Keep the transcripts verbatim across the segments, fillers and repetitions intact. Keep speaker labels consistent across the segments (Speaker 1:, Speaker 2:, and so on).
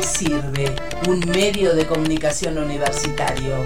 Speaker 1: sirve un medio de comunicación universitario?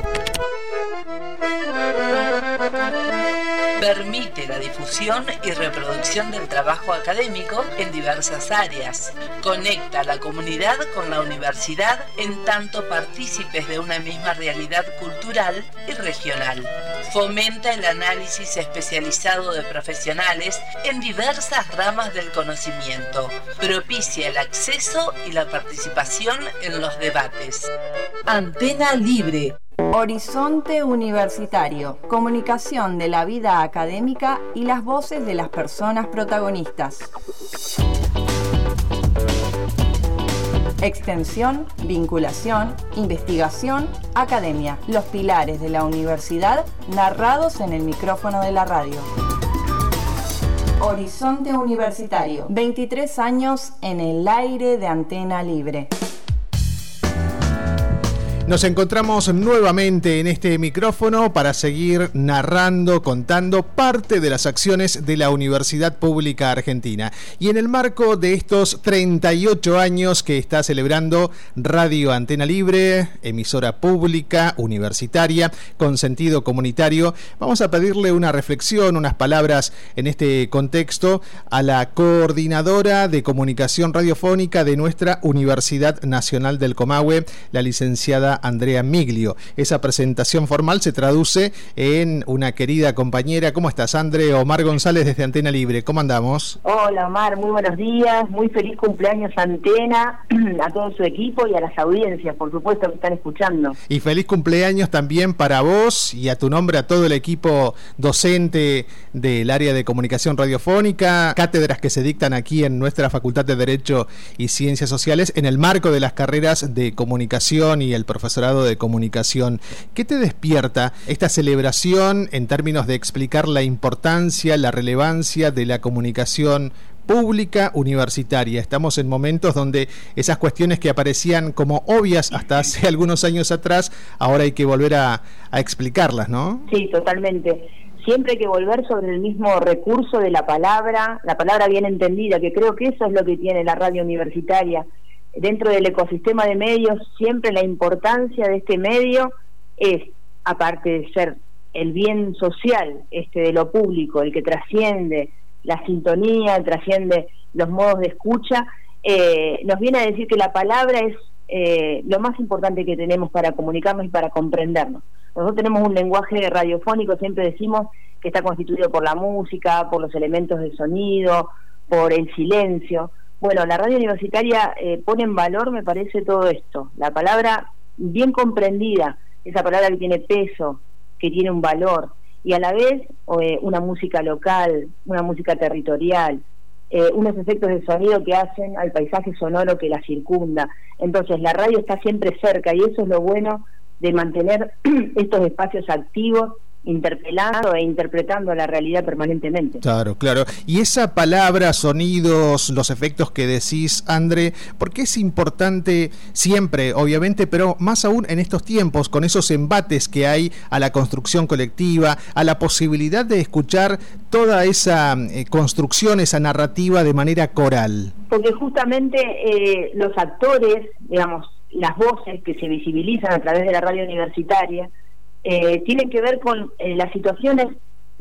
Speaker 1: Permite la difusión y reproducción del trabajo académico en diversas áreas. Conecta a la comunidad con la universidad en tanto partícipes de una misma realidad cultural y regional. Fomenta el análisis especializado de profesionales en diversas ramas del conocimiento. Propicia el acceso y la participación en los debates. Antena Libre.
Speaker 2: Horizonte Universitario, comunicación de la vida académica y las voces de las personas protagonistas. Extensión, vinculación, investigación, academia, los pilares de la universidad narrados en el micrófono de la radio. Horizonte Universitario, veintitrés años en el aire de Antena Libre.
Speaker 3: Nos encontramos nuevamente en este micrófono para seguir narrando, contando parte de las acciones de la Universidad Pública Argentina. Y en el marco de estos treinta y ocho años que está celebrando Radio Antena Libre, emisora pública, universitaria, con sentido comunitario, vamos a pedirle una reflexión, unas palabras en este contexto a la coordinadora de comunicación radiofónica de nuestra Universidad Nacional del Comahue, la licenciada Andrea Miglio. Esa presentación formal se traduce en una querida compañera. ¿Cómo estás, Andre? Omar González desde Antena Libre. ¿Cómo andamos?
Speaker 4: Hola, Omar. Muy buenos días. Muy feliz cumpleaños Antena, a todo su equipo y a las audiencias, por supuesto, que están escuchando.
Speaker 3: Y feliz cumpleaños también para vos y a tu nombre a todo el equipo docente del área de comunicación radiofónica, cátedras que se dictan aquí en nuestra Facultad de Derecho y Ciencias Sociales en el marco de las carreras de comunicación y el profesorado de comunicación. ¿Qué te despierta esta celebración en términos de explicar la importancia, la relevancia de la comunicación pública universitaria? Estamos en momentos donde esas cuestiones que aparecían como obvias hasta hace algunos años atrás, ahora hay que volver a, a explicarlas, ¿no?
Speaker 4: Sí, totalmente. Siempre hay que volver sobre el mismo recurso de la palabra, la palabra bien entendida, que creo que eso es lo que tiene la radio universitaria. Dentro del ecosistema de medios, siempre la importancia de este medio es, aparte de ser el bien social, este de lo público, el que trasciende la sintonía, trasciende los modos de escucha, eh, nos viene a decir que la palabra es eh, lo más importante que tenemos para comunicarnos y para comprendernos. Nosotros tenemos un lenguaje radiofónico, siempre decimos que está constituido por la música, por los elementos de sonido, por el silencio. Bueno, la radio universitaria eh, pone en valor, me parece, todo esto. La palabra bien comprendida, esa palabra que tiene peso, que tiene un valor, y a la vez eh, una música local, una música territorial, eh, unos efectos de sonido que hacen al paisaje sonoro que la circunda. Entonces la radio está siempre cerca y eso es lo bueno de mantener estos espacios activos, interpelando e interpretando la realidad permanentemente.
Speaker 3: Claro, claro. Y esa palabra, sonidos, los efectos que decís, Andre, ¿por qué es importante siempre, obviamente, pero más aún en estos tiempos, con esos embates que hay a la construcción colectiva, a la posibilidad de escuchar toda esa eh, construcción, esa narrativa de manera coral?
Speaker 4: Porque justamente eh, los actores, digamos, las voces que se visibilizan a través de la radio universitaria, Eh, tienen que ver con eh, las situaciones,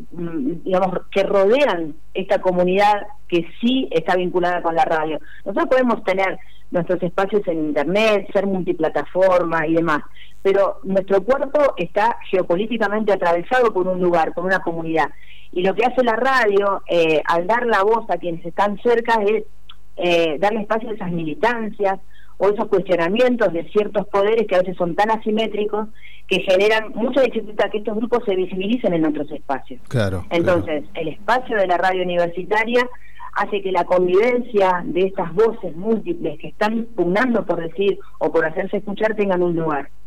Speaker 4: digamos, que rodean esta comunidad que sí está vinculada con la radio. Nosotros podemos tener nuestros espacios en internet, ser multiplataforma y demás, pero nuestro cuerpo está geopolíticamente atravesado por un lugar, por una comunidad, y lo que hace la radio eh, al dar la voz a quienes están cerca es eh, darle espacio a esas militancias o esos cuestionamientos de ciertos poderes que a veces son tan asimétricos que generan mucha dificultad que estos grupos se visibilicen en otros espacios.
Speaker 3: Claro.
Speaker 4: Entonces, claro, el espacio de la radio universitaria hace que la convivencia de estas voces múltiples que están pugnando por decir o por hacerse escuchar tengan un lugar.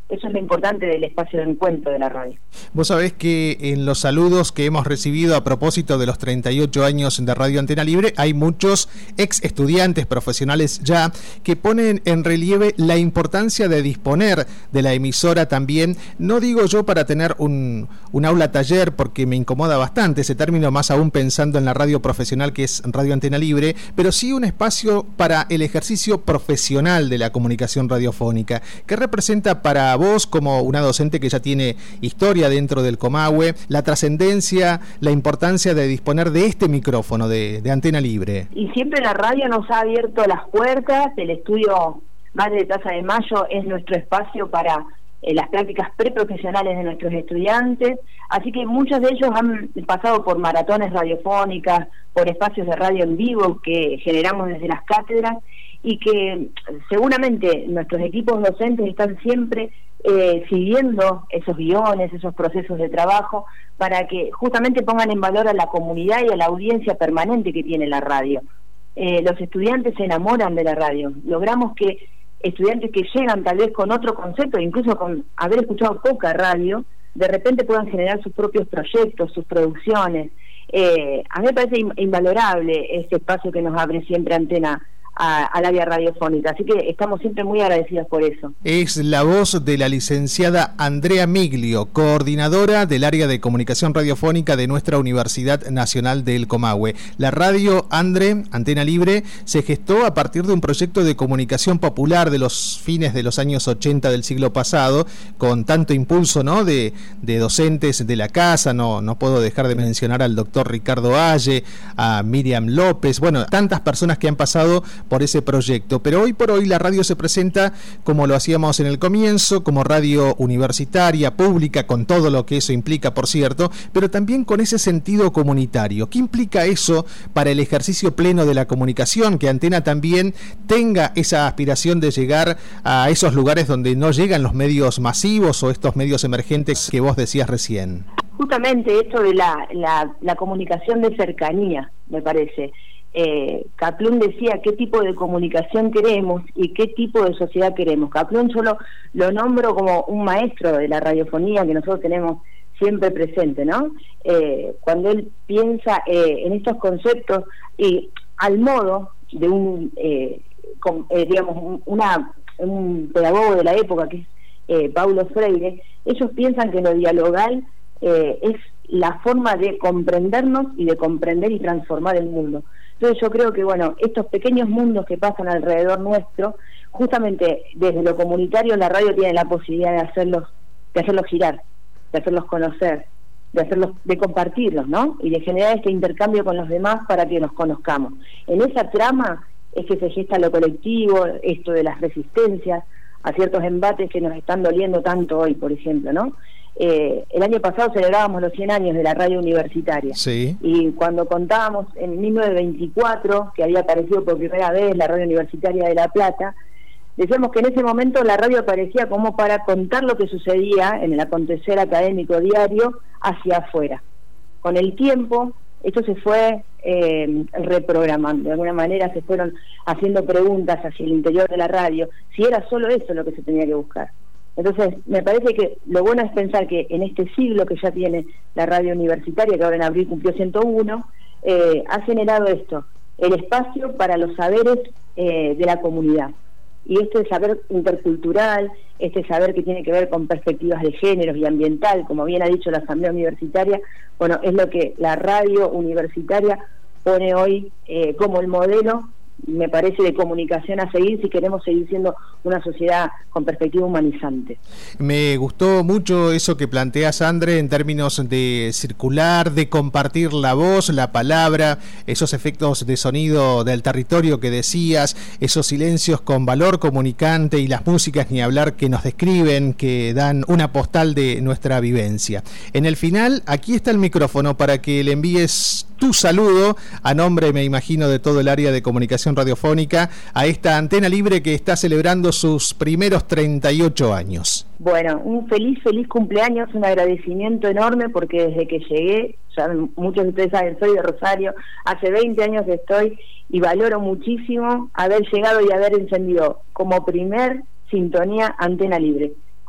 Speaker 4: Eso es lo importante del espacio de encuentro de la radio.
Speaker 3: Vos sabés que en los saludos que hemos recibido a propósito de los treinta y ocho años de Radio Antena Libre, hay muchos ex estudiantes profesionales ya que ponen en relieve la importancia de disponer de la emisora también, no digo yo para tener un, un aula taller, porque me incomoda bastante ese término, más aún pensando en la radio profesional que es Radio Antena Libre, pero sí un espacio para el ejercicio profesional de la comunicación radiofónica. ¿Qué representa para vos, como una docente que ya tiene historia dentro del Comahue, la trascendencia, la importancia de disponer de este micrófono de, de Antena Libre?
Speaker 4: Y siempre la radio nos ha abierto las puertas. El estudio Madre de Plaza de Mayo es nuestro espacio para eh, las prácticas preprofesionales de nuestros estudiantes, así que muchos de ellos han pasado por maratones radiofónicas, por espacios de radio en vivo que generamos desde las cátedras, y que seguramente nuestros equipos docentes están siempre eh, siguiendo esos guiones, esos procesos de trabajo, para que justamente pongan en valor a la comunidad y a la audiencia permanente que tiene la radio. Eh, los estudiantes se enamoran de la radio. Logramos que estudiantes que llegan tal vez con otro concepto, incluso con haber escuchado poca radio, de repente puedan generar sus propios proyectos, sus producciones. Eh, a mí me parece invalorable este espacio que nos abre siempre Antena A, al área radiofónica, así que estamos siempre muy agradecidos por eso.
Speaker 3: Es la voz de la licenciada Andrea Miglio, coordinadora del área de comunicación radiofónica de nuestra Universidad Nacional del Comahue. La radio Andre, Antena Libre, se gestó a partir de un proyecto de comunicación popular de los fines de los años ochenta del siglo pasado, con tanto impulso, ¿no?, de, de docentes de la casa. No, no puedo dejar de mencionar al doctor Ricardo Alle, a Miriam López, bueno, tantas personas que han pasado por ese proyecto, pero hoy por hoy la radio se presenta como lo hacíamos en el comienzo, como radio universitaria, pública, con todo lo que eso implica, por cierto, pero también con ese sentido comunitario. ¿Qué implica eso para el ejercicio pleno de la comunicación? Que Antena también tenga esa aspiración de llegar a esos lugares donde no llegan los medios masivos o estos medios emergentes que vos decías recién.
Speaker 4: Justamente esto de la, la, la comunicación de cercanía, me parece. Eh, Kaplun decía qué tipo de comunicación queremos y qué tipo de sociedad queremos. Kaplun yo lo, lo nombro como un maestro de la radiofonía que nosotros tenemos siempre presente, ¿no? Eh, cuando él piensa eh, en estos conceptos y al modo de un, eh, con, eh, digamos, una, un pedagogo de la época que es eh, Paulo Freire, ellos piensan que lo dialogal eh, es la forma de comprendernos y de comprender y transformar el mundo. Entonces yo creo que, bueno, estos pequeños mundos que pasan alrededor nuestro, justamente desde lo comunitario la radio tiene la posibilidad de hacerlos, de hacerlos girar, de hacerlos conocer, de hacerlos, de compartirlos, ¿no? Y de generar este intercambio con los demás para que nos conozcamos. En esa trama es que se gesta lo colectivo, esto de las resistencias a ciertos embates que nos están doliendo tanto hoy, por ejemplo, ¿no? Eh, el año pasado celebrábamos los cien años de la radio universitaria,
Speaker 3: sí. Y
Speaker 4: cuando contábamos en mil novecientos veinticuatro que había aparecido por primera vez la radio universitaria de La Plata, decíamos que en ese momento la radio aparecía como para contar lo que sucedía en el acontecer académico diario hacia afuera. Con el tiempo esto se fue eh, reprogramando, de alguna manera se fueron haciendo preguntas hacia el interior de la radio, si era solo eso lo que se tenía que buscar. Entonces, me parece que lo bueno es pensar que en este siglo que ya tiene la radio universitaria, que ahora en abril cumplió ciento uno, eh, ha generado esto, el espacio para los saberes eh, de la comunidad. Y este saber intercultural, este saber que tiene que ver con perspectivas de géneros y ambiental, como bien ha dicho la Asamblea Universitaria, bueno, es lo que la radio universitaria pone hoy eh, como el modelo, me parece, de comunicación a seguir si queremos seguir siendo una sociedad con perspectiva humanizante.
Speaker 3: Me gustó mucho eso que planteas, Andre, en términos de circular, de compartir la voz, la palabra, esos efectos de sonido del territorio que decías, esos silencios con valor comunicante y las músicas ni hablar que nos describen, que dan una postal de nuestra vivencia. En el final, aquí está el micrófono para que le envíes tu saludo a nombre, me imagino, de todo el área de comunicación radiofónica a esta Antena Libre que está celebrando sus primeros treinta y ocho años.
Speaker 4: Bueno, un feliz, feliz cumpleaños, un agradecimiento enorme porque desde que llegué, ya muchos de ustedes saben, soy de Rosario, hace veinte años que estoy y valoro muchísimo haber llegado y haber encendido como primer sintonía Antena Libre.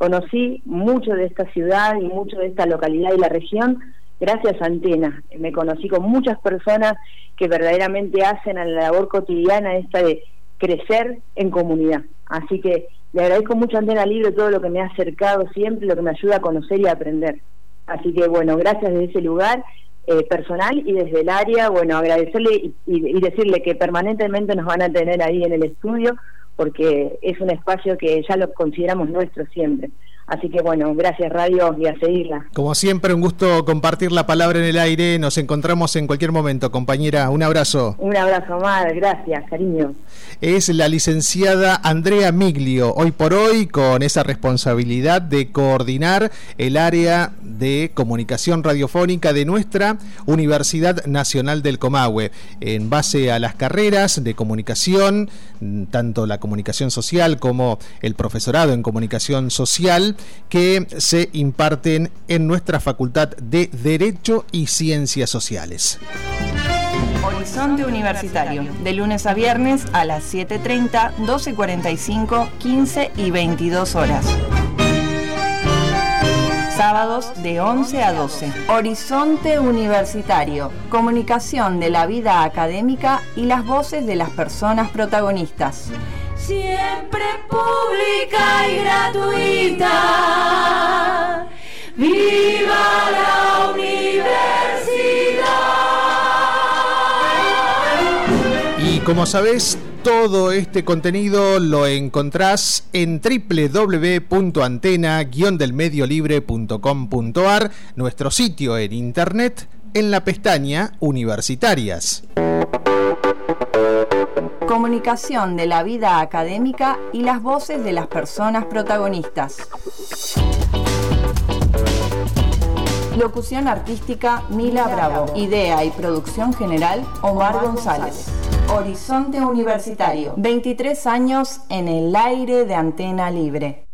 Speaker 4: conocí mucho de esta ciudad y mucho de esta localidad y la región gracias a Antena. Me conocí con muchas personas que verdaderamente hacen a la labor cotidiana esta de crecer en comunidad. Así que le agradezco mucho a Antena Libre todo lo que me ha acercado siempre, lo que me ayuda a conocer y a aprender. Así que bueno, gracias desde ese lugar eh, personal y desde el área, bueno, agradecerle y, y, y decirle que permanentemente nos van a tener ahí en el estudio, porque es un espacio que ya lo consideramos nuestro siempre. Así que bueno, gracias Radio y a seguirla.
Speaker 3: Como siempre, un gusto compartir la palabra en el aire. Nos encontramos en cualquier momento, compañera. Un abrazo.
Speaker 4: Un abrazo más, gracias, cariño.
Speaker 3: Es la licenciada Andrea Miglio, hoy por hoy con esa responsabilidad de coordinar el área de comunicación radiofónica de nuestra Universidad Nacional del Comahue, en base a las carreras de comunicación, tanto la comunicación social como el profesorado en comunicación social, que se imparten en nuestra Facultad de Derecho y Ciencias Sociales.
Speaker 2: Horizonte Universitario, de lunes a viernes a las siete treinta, doce cuarenta y cinco, quince y veintidós horas. Sábados de once a doce. Horizonte Universitario, comunicación de la vida académica y las voces de las personas protagonistas.
Speaker 5: Siempre pública y gratuita. ¡Viva la universidad!
Speaker 3: Y como sabés, todo este contenido lo encontrás en doble u doble u doble u punto antena guion del medio libre punto com punto a r, nuestro sitio en internet, en la pestaña Universitarias.
Speaker 2: Comunicación de la vida académica y las voces de las personas protagonistas. Locución artística Mila Bravo. Idea y producción general Omar González. Horizonte Universitario. veintitrés años en el aire de Antena Libre.